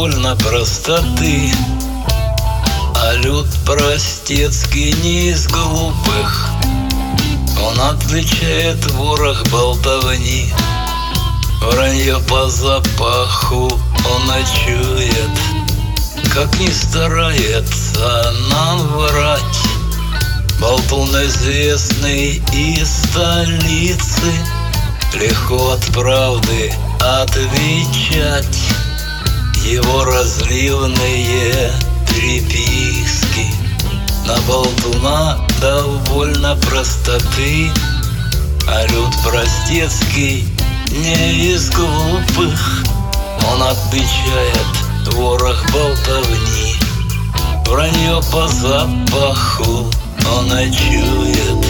довольно простоты, а люд простецкий не из глупых. Он отличает ворох болтовни, вранье по запаху он чует. Как ни старается нам врать, болтун известный из столицы, легко от правды отвечать. Его разливные приписки на болтуна довольно простоты, а люд простецкий не из глупых. Он отличает ворох болтовни, вранье по запаху он чует.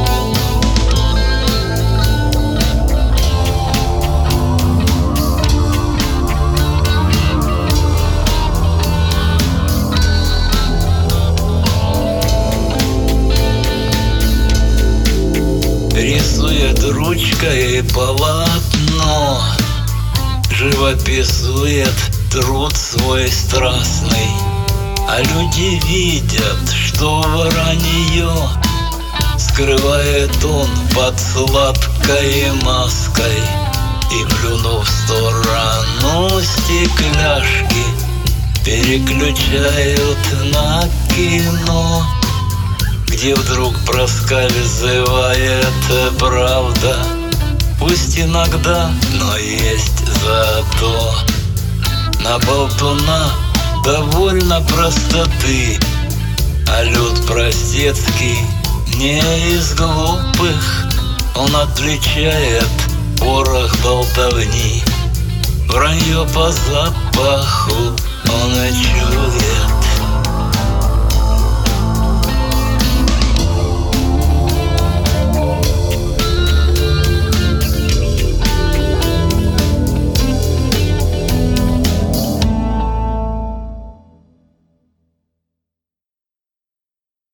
Рисует ручкой полотно, живописует труд свой страстный, а люди видят, что вранье скрывает он под сладкой маской. И, плюнув в сторону стекляшки, переключают на кино, где вдруг проскальзывает правда. Пусть иногда, но есть зато. На болтуна довольно простоты, а люд простецкий не из глупых. Он отличает ворох болтовни, вранье по запаху он чует.